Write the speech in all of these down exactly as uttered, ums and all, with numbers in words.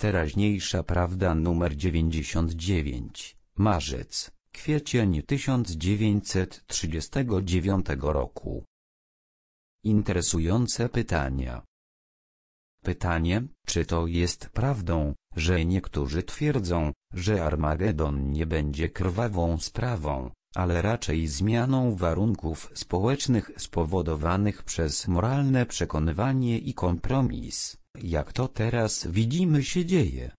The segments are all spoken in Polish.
Teraźniejsza prawda numer dziewięćdziesiąt dziewięć, marzec, kwiecień tysiąc dziewięćset trzydziestego dziewiątego roku. Interesujące pytania. Pytanie, czy to jest prawdą, że niektórzy twierdzą, że Armagedon nie będzie krwawą sprawą, ale raczej zmianą warunków społecznych spowodowanych przez moralne przekonywanie i kompromis, jak to teraz widzimy się dzieje?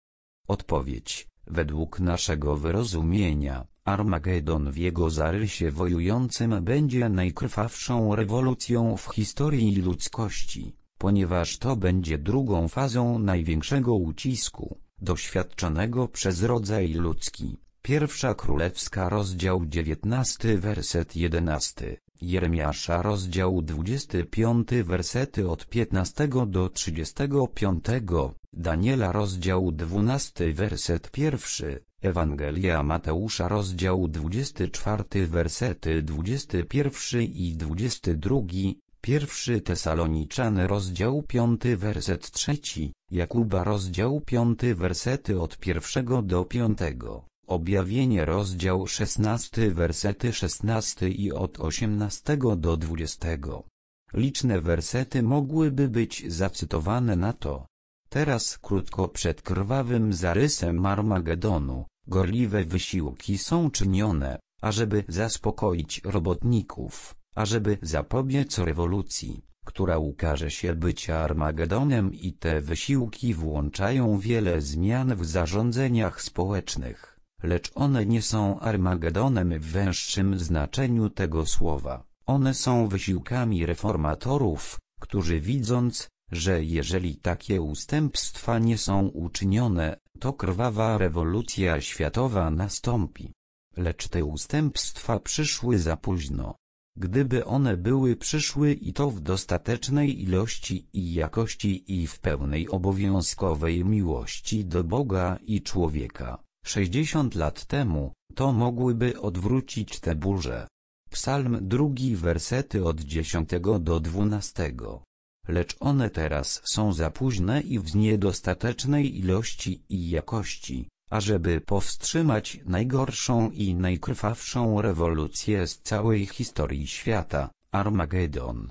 Odpowiedź: według naszego wyrozumienia, Armagedon w jego zarysie wojującym będzie najkrwawszą rewolucją w historii ludzkości, ponieważ to będzie drugą fazą największego ucisku, doświadczonego przez rodzaj ludzki. Pierwsza Królewska rozdział dziewiętnasty werset jedenasty, Jeremiasza rozdział dwudziesty piąty wersety od piętnastego do trzydziestego piątego, Daniela rozdział dwunasty werset pierwszy, Ewangelia Mateusza rozdział dwudziesty czwarty wersety dwudziesty pierwszy i dwudziesty drugi, pierwszy Tesaloniczany rozdział piąty werset trzeci, Jakuba rozdział piąty wersety od pierwszego do piątego. Objawienie rozdział szesnasty wersety szesnasty i od osiemnastego do dwudziestego. Liczne wersety mogłyby być zacytowane na to. Teraz krótko przed krwawym zarysem Armagedonu, gorliwe wysiłki są czynione, ażeby zaspokoić robotników, ażeby zapobiec rewolucji, która ukaże się być Armagedonem, i te wysiłki włączają wiele zmian w zarządzeniach społecznych. Lecz one nie są Armagedonem w węższym znaczeniu tego słowa. One są wysiłkami reformatorów, którzy widząc, że jeżeli takie ustępstwa nie są uczynione, to krwawa rewolucja światowa nastąpi. Lecz te ustępstwa przyszły za późno. Gdyby one były przyszły i to w dostatecznej ilości i jakości i w pełnej obowiązkowej miłości do Boga i człowieka, sześćdziesiąt lat temu, to mogłyby odwrócić te burze. Psalm drugi wersety od dziesiątego do dwunastego. Lecz one teraz są za późne i w niedostatecznej ilości i jakości, ażeby powstrzymać najgorszą i najkrwawszą rewolucję z całej historii świata, Armagedon.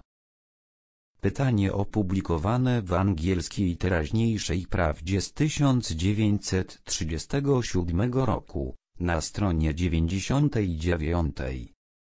Pytanie opublikowane w angielskiej Teraźniejszej Prawdzie z tysiąc dziewięćset trzydziestego siódmego roku, na stronie dziewięćdziesiątej dziewiątej.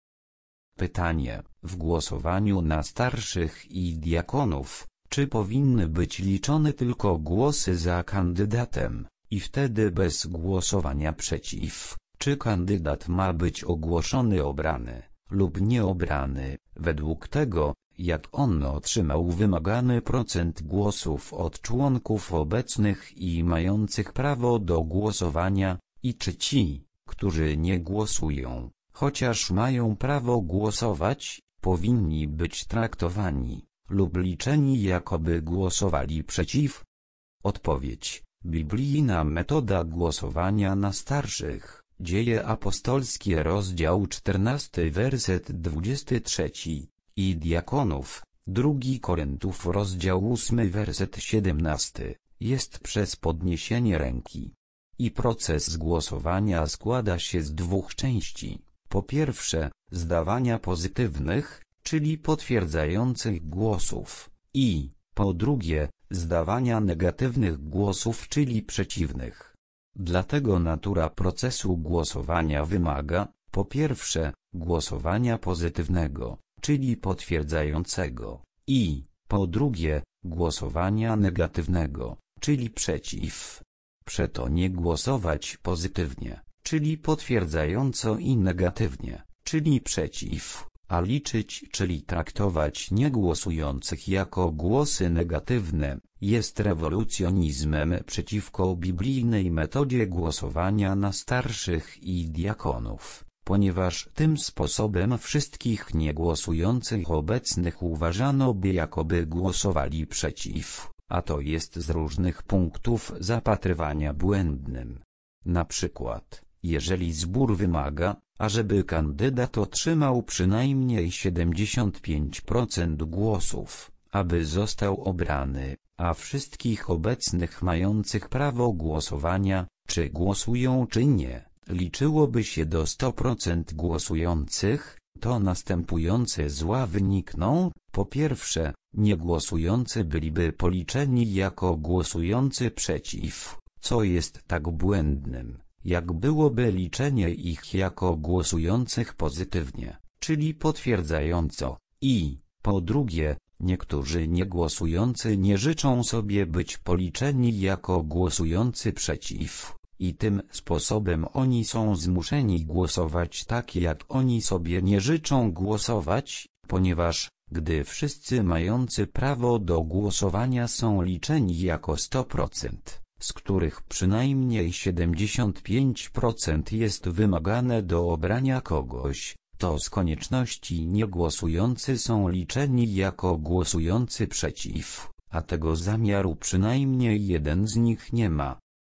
Pytanie: w głosowaniu na starszych i diakonów, czy powinny być liczone tylko głosy za kandydatem, i wtedy bez głosowania przeciw, czy kandydat ma być ogłoszony obrany, lub nieobrany, według tego, jak on otrzymał wymagany procent głosów od członków obecnych i mających prawo do głosowania, i czy ci, którzy nie głosują, chociaż mają prawo głosować, powinni być traktowani lub liczeni, jakoby głosowali przeciw? Odpowiedź: biblijna metoda głosowania na starszych. Dzieje apostolskie rozdział czternasty werset dwudziesty trzeci. I diakonów, drugi Koryntów rozdział ósmy werset siedemnasty, jest przez podniesienie ręki. I proces głosowania składa się z dwóch części. Po pierwsze, zdawania pozytywnych, czyli potwierdzających głosów, i, po drugie, zdawania negatywnych głosów, czyli przeciwnych. Dlatego natura procesu głosowania wymaga, po pierwsze, głosowania pozytywnego, czyli potwierdzającego, i, po drugie, głosowania negatywnego, czyli przeciw. Przeto nie głosować pozytywnie, czyli potwierdzająco, i negatywnie, czyli przeciw, a liczyć, czyli traktować niegłosujących jako głosy negatywne, jest rewolucjonizmem przeciwko biblijnej metodzie głosowania na starszych i diakonów, ponieważ tym sposobem wszystkich niegłosujących obecnych uważano by, jakoby głosowali przeciw, a to jest z różnych punktów zapatrywania błędnym. Na przykład, jeżeli zbór wymaga, ażeby kandydat otrzymał przynajmniej siedemdziesiąt pięć procent głosów, aby został obrany, a wszystkich obecnych mających prawo głosowania, czy głosują czy nie, liczyłoby się do stu procent głosujących, to następujące zła wynikną. Po pierwsze, niegłosujący byliby policzeni jako głosujący przeciw, co jest tak błędnym, jak byłoby liczenie ich jako głosujących pozytywnie, czyli potwierdzająco. I, po drugie, niektórzy niegłosujący nie życzą sobie być policzeni jako głosujący przeciw, i tym sposobem oni są zmuszeni głosować tak, jak oni sobie nie życzą głosować, ponieważ, gdy wszyscy mający prawo do głosowania są liczeni jako sto procent, z których przynajmniej siedemdziesiąt pięć procent jest wymagane do obrania kogoś, to z konieczności niegłosujący są liczeni jako głosujący przeciw, a tego zamiaru przynajmniej jeden z nich nie ma.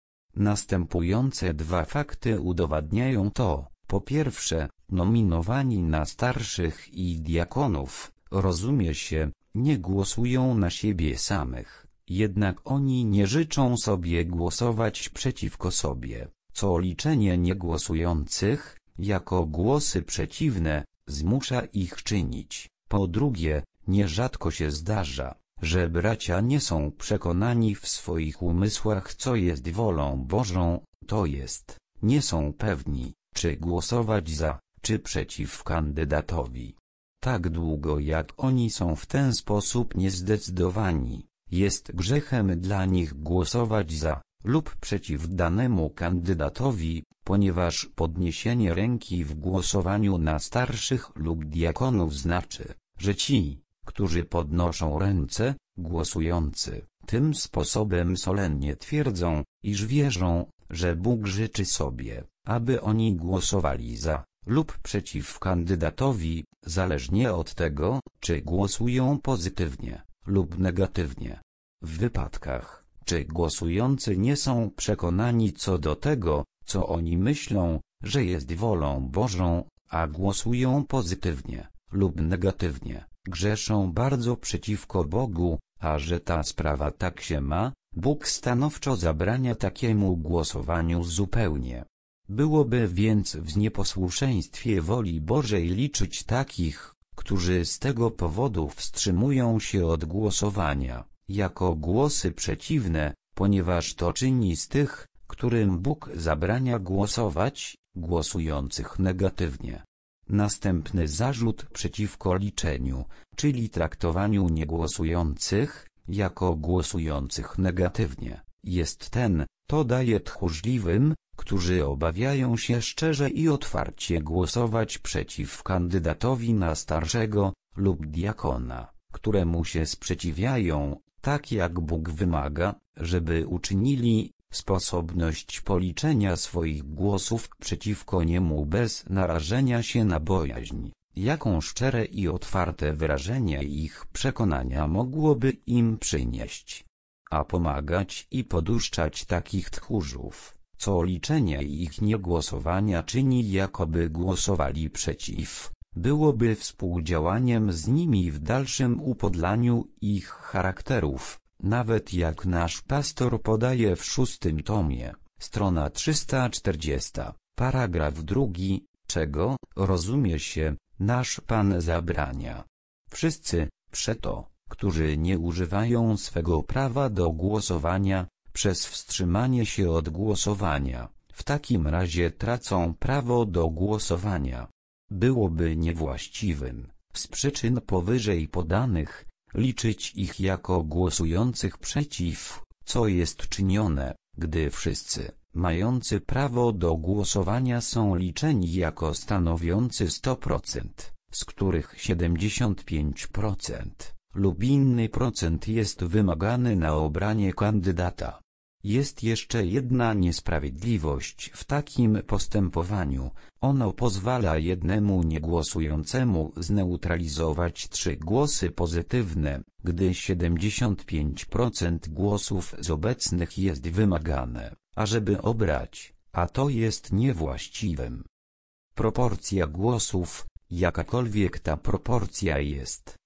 Następujące dwa fakty udowadniają to. Po pierwsze, nominowani na starszych i diakonów, rozumie się, nie głosują na siebie samych, jednak oni nie życzą sobie głosować przeciwko sobie, co liczenie niegłosujących, jako głosy przeciwne, zmusza ich czynić. Po drugie, nierzadko się zdarza, że bracia nie są przekonani w swoich umysłach, co jest wolą Bożą, to jest, nie są pewni, czy głosować za, czy przeciw kandydatowi. Tak długo jak oni są w ten sposób niezdecydowani, jest grzechem dla nich głosować za lub przeciw danemu kandydatowi, ponieważ podniesienie ręki w głosowaniu na starszych lub diakonów znaczy, że ci, którzy podnoszą ręce, głosujący, tym sposobem solennie twierdzą, iż wierzą, że Bóg życzy sobie, aby oni głosowali za lub przeciw kandydatowi, zależnie od tego, czy głosują pozytywnie lub negatywnie. W wypadkach, czy głosujący nie są przekonani co do tego, co oni myślą, że jest wolą Bożą, a głosują pozytywnie lub negatywnie, grzeszą bardzo przeciwko Bogu, a że ta sprawa tak się ma, Bóg stanowczo zabrania takiemu głosowaniu zupełnie. Byłoby więc w nieposłuszeństwie woli Bożej liczyć takich, którzy z tego powodu wstrzymują się od głosowania, jako głosy przeciwne, ponieważ to czyni z tych, którym Bóg zabrania głosować, głosujących negatywnie. Następny zarzut przeciwko liczeniu, czyli traktowaniu niegłosujących, jako głosujących negatywnie, jest ten, to daje tchórzliwym, którzy obawiają się szczerze i otwarcie głosować przeciw kandydatowi na starszego lub diakona, któremu się sprzeciwiają, tak jak Bóg wymaga, żeby uczynili, sposobność policzenia swoich głosów przeciwko niemu bez narażenia się na bojaźń, jaką szczere i otwarte wyrażenie ich przekonania mogłoby im przynieść. A pomagać i poduszczać takich tchórzów, co liczenie ich niegłosowania czyni, jakoby głosowali przeciw, byłoby współdziałaniem z nimi w dalszym upodlaniu ich charakterów, nawet jak nasz pastor podaje w szóstym tomie, strona trzysta czterdziesta, paragraf drugi, czego, rozumie się, nasz Pan zabrania. Wszyscy, przeto, którzy nie używają swego prawa do głosowania, przez wstrzymanie się od głosowania, w takim razie tracą prawo do głosowania. Byłoby niewłaściwym, z przyczyn powyżej podanych, liczyć ich jako głosujących przeciw, co jest czynione, gdy wszyscy, mający prawo do głosowania są liczeni jako stanowiący sto procent, z których siedemdziesiąt pięć procent lub inny procent jest wymagany na obranie kandydata. Jest jeszcze jedna niesprawiedliwość w takim postępowaniu, ono pozwala jednemu niegłosującemu zneutralizować trzy głosy pozytywne, gdy siedemdziesiąt pięć procent głosów z obecnych jest wymagane, ażeby obrać, a to jest niewłaściwym. Proporcja głosów, jakakolwiek ta proporcja jest,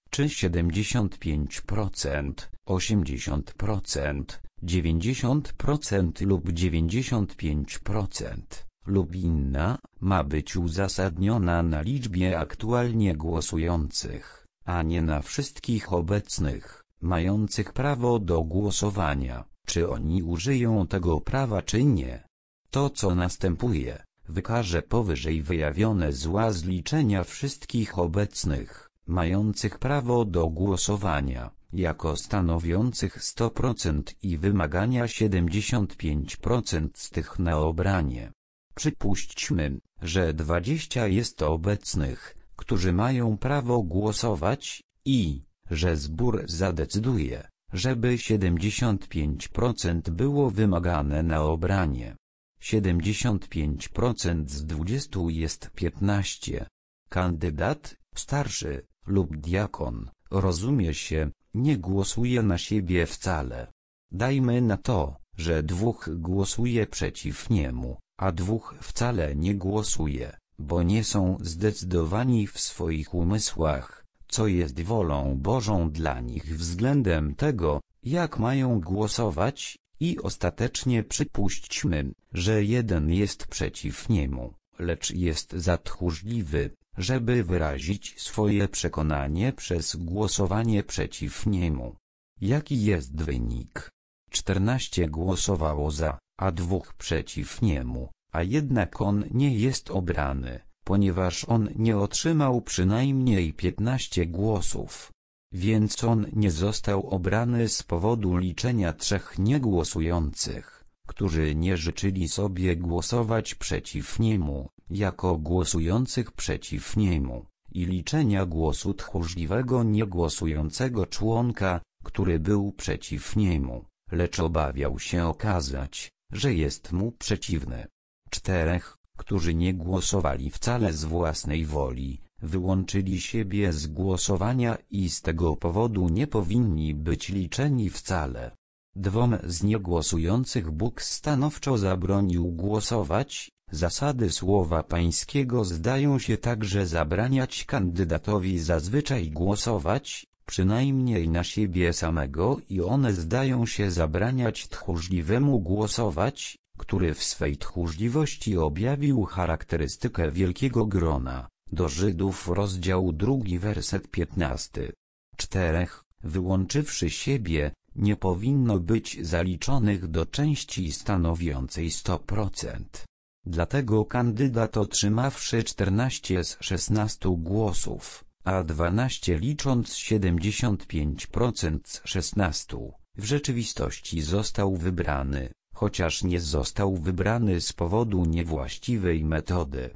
czy siedemdziesiąt pięć procent, osiemdziesiąt procent, dziewięćdziesiąt procent lub dziewięćdziesiąt pięć procent, lub inna, ma być uzasadniona na liczbie aktualnie głosujących, a nie na wszystkich obecnych, mających prawo do głosowania, czy oni użyją tego prawa czy nie. To, co następuje, wykaże powyżej wyjawione zła zliczenia wszystkich obecnych, mających prawo do głosowania, jako stanowiących sto procent i wymagania siedemdziesiąt pięć procent z tych na obranie. Przypuśćmy, że dwadzieścia jest obecnych, którzy mają prawo głosować, i, że zbór zadecyduje, żeby siedemdziesiąt pięć procent było wymagane na obranie. siedemdziesiąt pięć procent z dwudziestu jest piętnaście. Kandydat, starszy, lub diakon, rozumie się, nie głosuje na siebie wcale. Dajmy na to, że dwóch głosuje przeciw niemu, a dwóch wcale nie głosuje, bo nie są zdecydowani w swoich umysłach, co jest wolą Bożą dla nich względem tego, jak mają głosować, i ostatecznie przypuśćmy, że jeden jest przeciw niemu, lecz jest za tchórzliwy, żeby wyrazić swoje przekonanie przez głosowanie przeciw niemu. Jaki jest wynik? czternaście głosowało za, a dwóch przeciw niemu, a jednak on nie jest obrany, ponieważ on nie otrzymał przynajmniej piętnaście głosów. Więc on nie został obrany z powodu liczenia trzech niegłosujących, którzy nie życzyli sobie głosować przeciw niemu, jako głosujących przeciw niemu, i liczenia głosu tchórzliwego niegłosującego członka, który był przeciw niemu, lecz obawiał się okazać, że jest mu przeciwny. Czterech, którzy nie głosowali wcale z własnej woli, wyłączyli siebie z głosowania i z tego powodu nie powinni być liczeni wcale. Dwom z niegłosujących Bóg stanowczo zabronił głosować. Zasady Słowa Pańskiego zdają się także zabraniać kandydatowi zazwyczaj głosować, przynajmniej na siebie samego, i one zdają się zabraniać tchórzliwemu głosować, który w swej tchórzliwości objawił charakterystykę wielkiego grona. Do Żydów rozdział drugi werset piętnasty. Czterech, wyłączywszy siebie, nie powinno być zaliczonych do części stanowiącej sto procent. Dlatego kandydat otrzymawszy czternaście z szesnastu głosów, a dwanaście licząc siedemdziesiąt pięć procent z szesnastu, w rzeczywistości został wybrany, chociaż nie został wybrany z powodu niewłaściwej metody.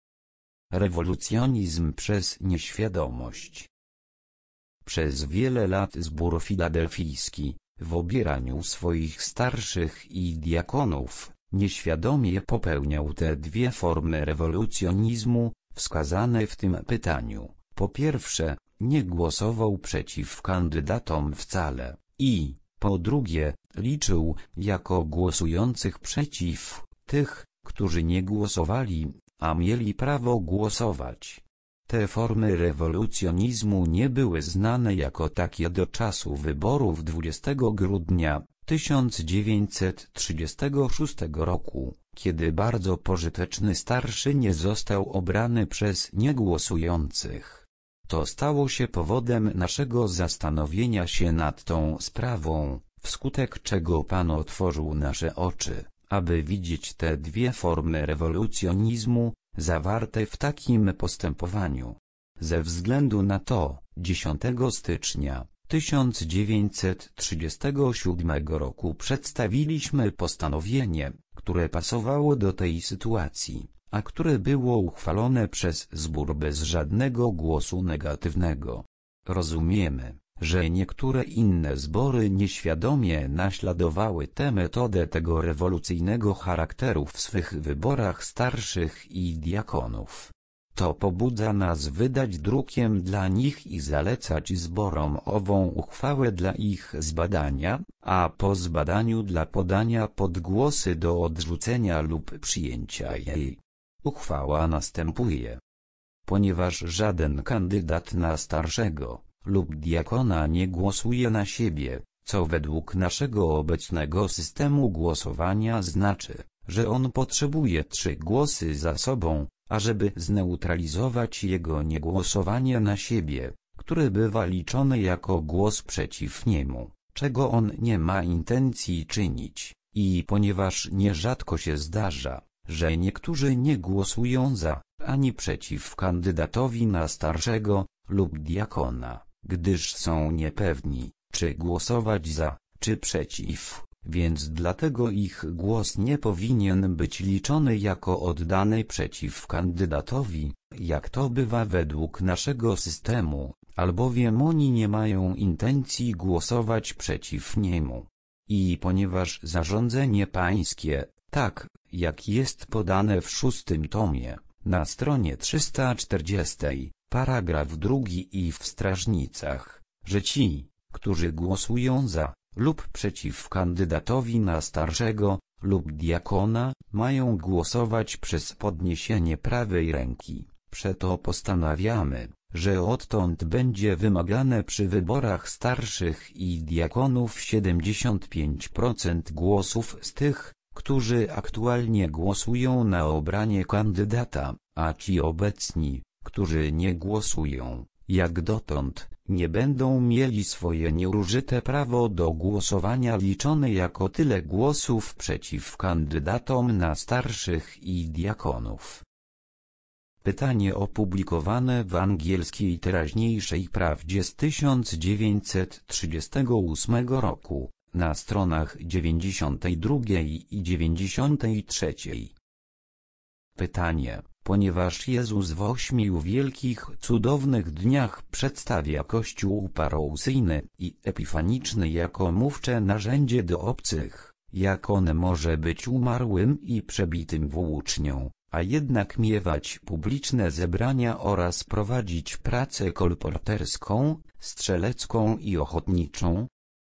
Rewolucjonizm przez nieświadomość. Przez wiele lat zbór filadelfijski, w obieraniu swoich starszych i diakonów, nieświadomie popełniał te dwie formy rewolucjonizmu, wskazane w tym pytaniu. Po pierwsze, nie głosował przeciw kandydatom wcale, i, po drugie, liczył jako głosujących przeciw tych, którzy nie głosowali, a mieli prawo głosować. Te formy rewolucjonizmu nie były znane jako takie do czasu wyborów dwudziestego grudnia tysiąc dziewięćset trzydziestego szóstego roku, kiedy bardzo pożyteczny starszy nie został obrany przez niegłosujących. To stało się powodem naszego zastanowienia się nad tą sprawą, wskutek czego Pan otworzył nasze oczy, aby widzieć te dwie formy rewolucjonizmu, zawarte w takim postępowaniu. Ze względu na to, dziesiątego stycznia tysiąc dziewięćset trzydziestego siódmego roku przedstawiliśmy postanowienie, które pasowało do tej sytuacji, a które było uchwalone przez zbór bez żadnego głosu negatywnego. Rozumiemy, że niektóre inne zbory nieświadomie naśladowały tę metodę tego rewolucyjnego charakteru w swych wyborach starszych i diakonów. To pobudza nas wydać drukiem dla nich i zalecać zborom ową uchwałę dla ich zbadania, a po zbadaniu dla podania pod głosy do odrzucenia lub przyjęcia jej. Uchwała następuje. Ponieważ żaden kandydat na starszego, lub diakona nie głosuje na siebie, co według naszego obecnego systemu głosowania znaczy, że on potrzebuje trzy głosy za sobą, ażeby zneutralizować jego niegłosowanie na siebie, które bywa liczone jako głos przeciw niemu, czego on nie ma intencji czynić. I ponieważ nierzadko się zdarza, że niektórzy nie głosują za, ani przeciw kandydatowi na starszego lub diakona, gdyż są niepewni, czy głosować za, czy przeciw, więc dlatego ich głos nie powinien być liczony jako oddany przeciw kandydatowi, jak to bywa według naszego systemu, albowiem oni nie mają intencji głosować przeciw niemu. I ponieważ zarządzenie pańskie, tak, jak jest podane w szóstym tomie, na stronie trzysta czterdziestej, paragraf drugi i w strażnicach, że ci, którzy głosują za, lub przeciw kandydatowi na starszego, lub diakona, mają głosować przez podniesienie prawej ręki. Przeto postanawiamy, że odtąd będzie wymagane przy wyborach starszych i diakonów siedemdziesiąt pięć procent głosów z tych, którzy aktualnie głosują na obranie kandydata, a ci obecni, którzy nie głosują, jak dotąd, nie będą mieli swoje nieużyte prawo do głosowania liczone jako tyle głosów przeciw kandydatom na starszych i diakonów. Pytanie opublikowane w angielskiej teraźniejszej prawdzie z tysiąc dziewięćset trzydziestego ósmego roku, na stronach dziewięćdziesiątej drugiej i dziewięćdziesiątej trzeciej. Pytanie, ponieważ Jezus w ośmiu wielkich cudownych dniach przedstawia Kościół parousyjny i epifaniczny jako mówcze narzędzie do obcych, jak on może być umarłym i przebitym włócznią, a jednak miewać publiczne zebrania oraz prowadzić pracę kolporterską, strzelecką i ochotniczą?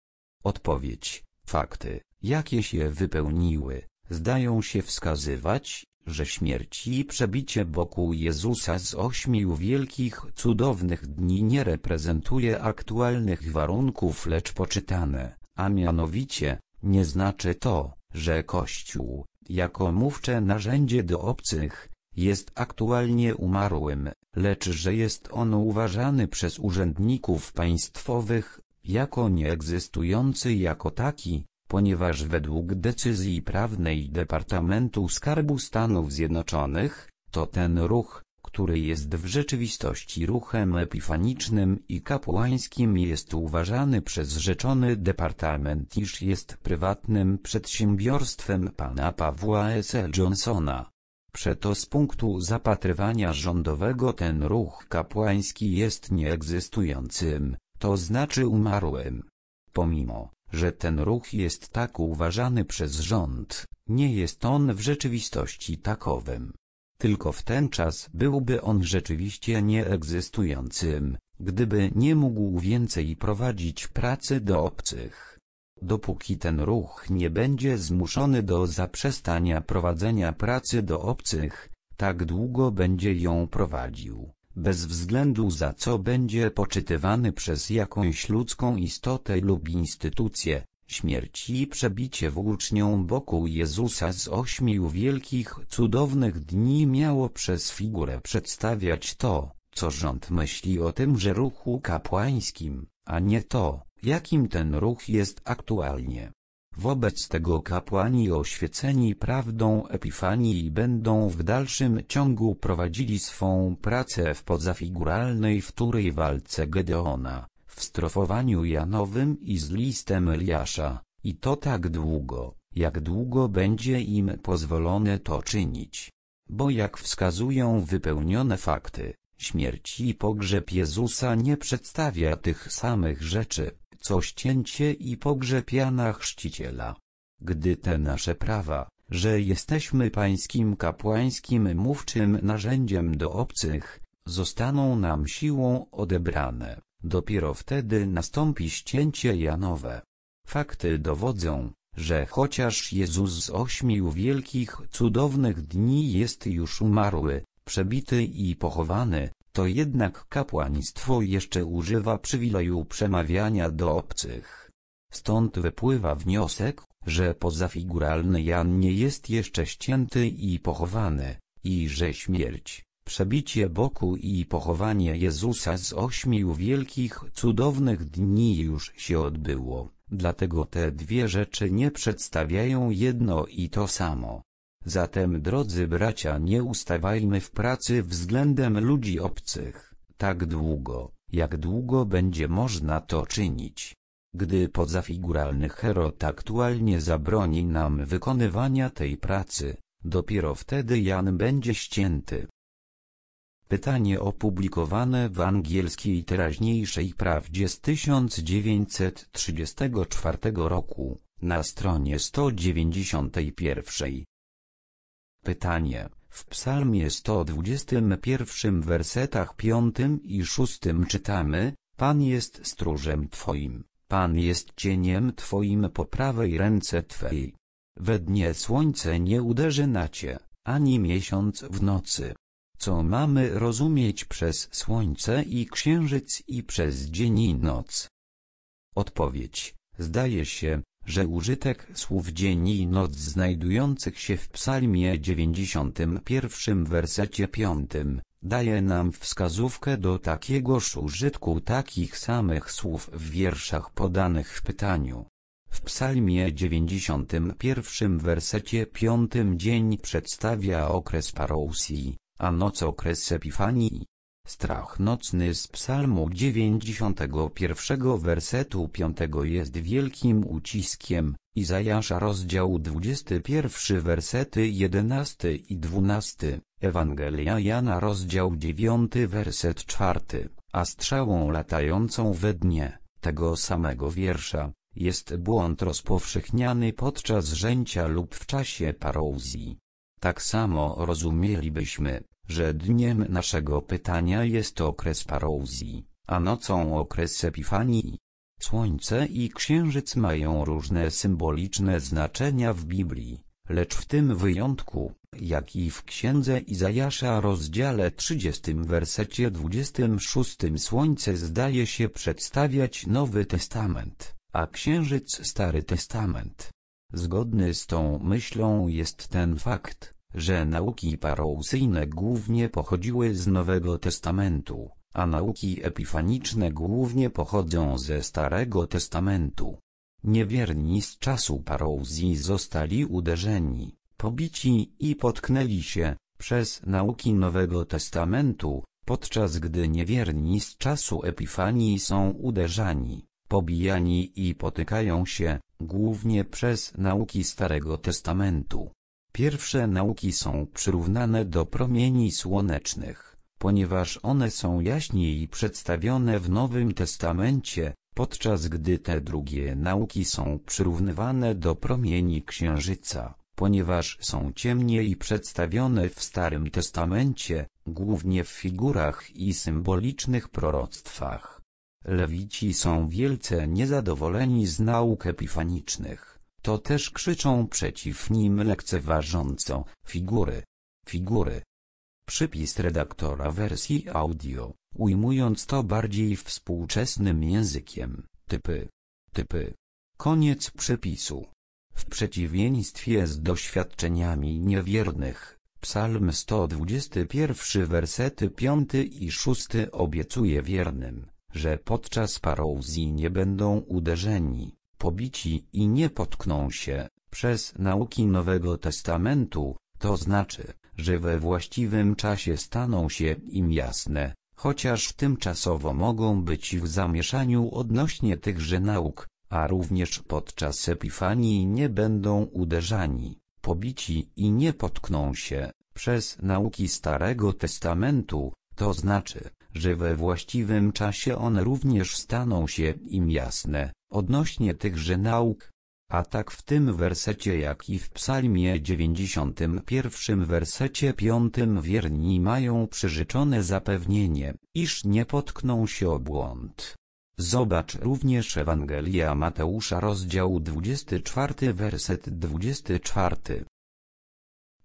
Odpowiedź: fakty, jakie się wypełniły, zdają się wskazywać, że śmierć i przebicie boku Jezusa z ośmiu wielkich cudownych dni nie reprezentuje aktualnych warunków, lecz poczytane, a mianowicie, nie znaczy to, że Kościół, jako mówcze narzędzie do obcych, jest aktualnie umarłym, lecz że jest on uważany przez urzędników państwowych jako nieegzystujący jako taki, ponieważ według decyzji prawnej Departamentu Skarbu Stanów Zjednoczonych, to ten ruch, który jest w rzeczywistości ruchem epifanicznym i kapłańskim, jest uważany przez rzeczony departament, iż jest prywatnym przedsiębiorstwem pana Pawła S. Johnsona. Przeto z punktu zapatrywania rządowego ten ruch kapłański jest nieegzystującym, to znaczy umarłym. Pomimo, że ten ruch jest tak uważany przez rząd, nie jest on w rzeczywistości takowym. Tylko w ten czas byłby on rzeczywiście nieegzystującym, gdyby nie mógł więcej prowadzić pracy do obcych. Dopóki ten ruch nie będzie zmuszony do zaprzestania prowadzenia pracy do obcych, tak długo będzie ją prowadził, bez względu za co będzie poczytywany przez jakąś ludzką istotę lub instytucję. Śmierć i przebicie włócznią boku Jezusa z ośmiu wielkich cudownych dni miało przez figurę przedstawiać to, co rząd myśli o tymże ruchu kapłańskim, a nie to, jakim ten ruch jest aktualnie. Wobec tego kapłani oświeceni prawdą Epifanii będą w dalszym ciągu prowadzili swą pracę w pozafiguralnej wtórej walce Gedeona, w strofowaniu Janowym i z listem Eliasza, i to tak długo, jak długo będzie im pozwolone to czynić. Bo jak wskazują wypełnione fakty, śmierć i pogrzeb Jezusa nie przedstawia tych samych rzeczy, co ścięcie i pogrzeb Jana Chrzciciela. Gdy te nasze prawa, że jesteśmy pańskim kapłańskim mówczym narzędziem do obcych, zostaną nam siłą odebrane, dopiero wtedy nastąpi ścięcie Janowe. Fakty dowodzą, że chociaż Jezus z ośmiu wielkich cudownych dni jest już umarły, przebity i pochowany, to jednak kapłaństwo jeszcze używa przywileju przemawiania do obcych. Stąd wypływa wniosek, że pozafiguralny Jan nie jest jeszcze ścięty i pochowany, i że śmierć, przebicie boku i pochowanie Jezusa z ośmiu wielkich cudownych dni już się odbyło, dlatego te dwie rzeczy nie przedstawiają jedno i to samo. Zatem, drodzy bracia, nie ustawajmy w pracy względem ludzi obcych, tak długo, jak długo będzie można to czynić. Gdy pozafiguralny Herod aktualnie zabroni nam wykonywania tej pracy, dopiero wtedy Jan będzie ścięty. Pytanie opublikowane w angielskiej teraźniejszej prawdzie z tysiąc dziewięćset trzydziestego czwartego roku, na stronie sto dziewięćdziesiątej pierwszej. Pytanie. W psalmie sto dwudziestym pierwszym wersetach piątym i szóstym czytamy: Pan jest stróżem Twoim, Pan jest cieniem Twoim po prawej ręce Twej. We dnie słońce nie uderzy na Cię, ani miesiąc w nocy. Co mamy rozumieć przez słońce i księżyc i przez dzień i noc? Odpowiedź. Zdaje się, że użytek słów dzień i noc znajdujących się w psalmie dziewięćdziesiątym pierwszym wersecie piątym, daje nam wskazówkę do takiegoż użytku takich samych słów w wierszach podanych w pytaniu. W psalmie dziewięćdziesiątym pierwszym wersecie piątym dzień przedstawia okres parousi, a noc okres epifanii. Strach nocny z psalmu dziewięćdziesiątego pierwszego wersetu piątego jest wielkim uciskiem. Izajasza rozdział dwudziesty pierwszy wersety jedenasty i dwunasty, Ewangelia Jana rozdział dziewiąty werset czwarty, a strzałą latającą we dnie tego samego wiersza jest błąd rozpowszechniany podczas rzęcia lub w czasie parouzji. Tak samo rozumielibyśmy, że dniem naszego pytania jest okres parouzji, a nocą okres epifanii. Słońce i księżyc mają różne symboliczne znaczenia w Biblii, lecz w tym wyjątku, jak i w księdze Izajasza rozdziale trzydziestym wersecie dwudziestym szóstym słońce zdaje się przedstawiać Nowy Testament, a księżyc Stary Testament. Zgodny z tą myślą jest ten fakt, że nauki parousyjne głównie pochodziły z Nowego Testamentu, a nauki epifaniczne głównie pochodzą ze Starego Testamentu. Niewierni z czasu parouzji zostali uderzeni, pobici i potknęli się przez nauki Nowego Testamentu, podczas gdy niewierni z czasu epifanii są uderzani, pobijani i potykają się głównie przez nauki Starego Testamentu. Pierwsze nauki są przyrównane do promieni słonecznych, ponieważ one są jaśniej przedstawione w Nowym Testamencie, podczas gdy te drugie nauki są przyrównywane do promieni księżyca, ponieważ są ciemniej przedstawione w Starym Testamencie, głównie w figurach i symbolicznych proroctwach. Lewici są wielce niezadowoleni z nauk epifanicznych. To też krzyczą przeciw nim lekceważąco: figury, figury. Przypis redaktora wersji audio, ujmując to bardziej współczesnym językiem: typy, typy. Koniec przypisu. W przeciwieństwie z doświadczeniami niewiernych, psalm sto dwudziesty pierwszy wersety piąty i szósty obiecuje wiernym, że podczas parouzji nie będą uderzeni, pobici i nie potkną się przez nauki Nowego Testamentu, to znaczy, że we właściwym czasie staną się im jasne, chociaż tymczasowo mogą być w zamieszaniu odnośnie tychże nauk, a również podczas epifanii nie będą uderzani, pobici i nie potkną się przez nauki Starego Testamentu, to znaczy, że we właściwym czasie one również staną się im jasne, odnośnie tychże nauk. A tak w tym wersecie jak i w psalmie dziewięćdziesiątym pierwszym wersecie piątym wierni mają przyrzeczone zapewnienie, iż nie potkną się o błąd. Zobacz również Ewangelia Mateusza rozdział dwudziesty czwarty werset dwudziesty czwarty.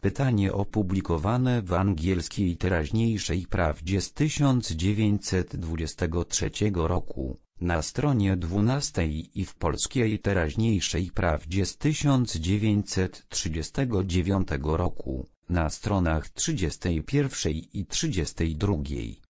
Pytanie opublikowane w angielskiej Teraźniejszej Prawdzie z tysiąc dziewięćset dwudziestego trzeciego roku, na stronie dwunastej i w polskiej Teraźniejszej Prawdzie z tysiąc dziewięćset trzydziestego dziewiątego roku, na stronach trzydziestej pierwszej i trzydziestej drugiej.